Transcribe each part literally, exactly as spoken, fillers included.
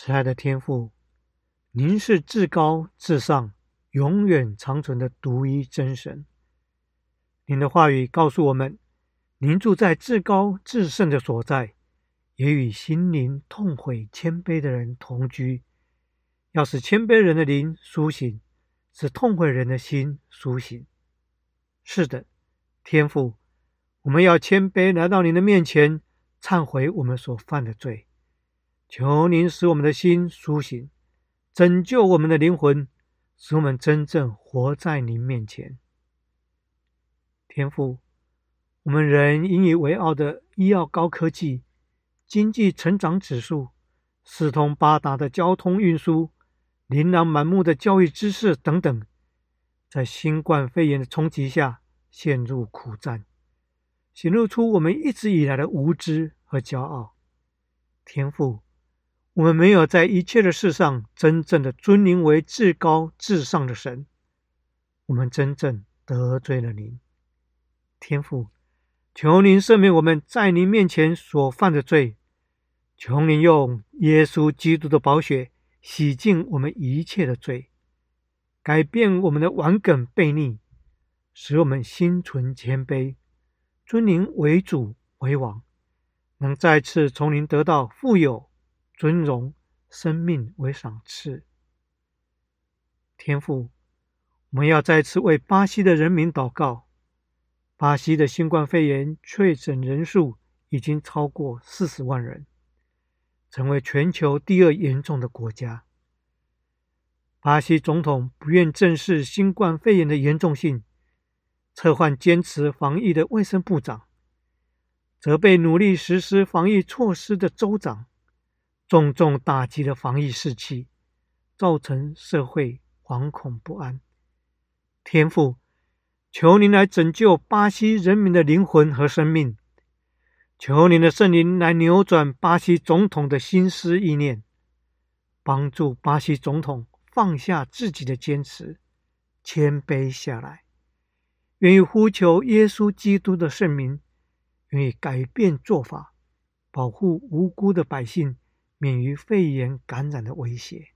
慈爱的天父，您是至高至上、永远长存的独一真神。您的话语告诉我们，您住在至高至圣的所在，也与心灵痛悔谦卑的人同居，要使谦卑人的灵苏醒，使痛悔人的心苏醒。是的，天父，我们要谦卑来到您的面前，忏悔我们所犯的罪。求您使我们的心苏醒，拯救我们的灵魂，使我们真正活在您面前。天父，我们人引以为傲的医药高科技、经济成长指数、四通八达的交通运输、琳琅满目的教育知识等等，在新冠肺炎的冲击下陷入苦战，显露出我们一直以来的无知和骄傲。天父，我们没有在一切的事上真正的尊您为至高至上的神，我们真正得罪了您。天父，求您赦免我们在您面前所犯的罪，求您用耶稣基督的宝血洗净我们一切的罪，改变我们的顽梗悖逆，使我们心存谦卑，尊您为主为王，能再次从您得到富有、尊荣、生命为赏赐。天父，我们要再次为巴西的人民祷告。巴西的新冠肺炎确诊人数已经超过四十万人，成为全球第二严重的国家。巴西总统不愿正视新冠肺炎的严重性，撤换坚持防疫的卫生部长，责备努力实施防疫措施的州长，重重打击了防疫士气，造成社会惶恐不安。天父，求您来拯救巴西人民的灵魂和生命，求您的圣灵来扭转巴西总统的心思意念，帮助巴西总统放下自己的坚持，谦卑下来，愿意呼求耶稣基督的圣名，愿意改变做法，保护无辜的百姓免于肺炎感染的威胁。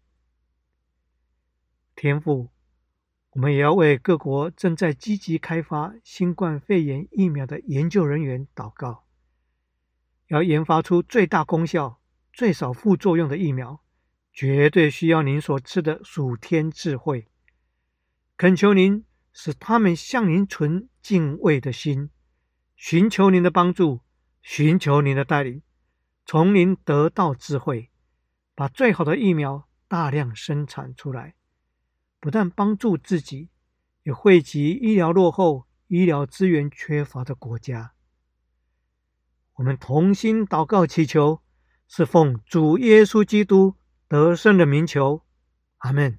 天父，我们也要为各国正在积极开发新冠肺炎疫苗的研究人员祷告，要研发出最大功效、最少副作用的疫苗，绝对需要您所赐的属天智慧。恳求您使他们向您存敬畏的心，寻求您的帮助，寻求您的带领，从您得到智慧，把最好的疫苗大量生产出来，不但帮助自己，也惠及医疗落后、医疗资源缺乏的国家。我们同心祷告祈求，是奉主耶稣基督得胜的名求，阿们。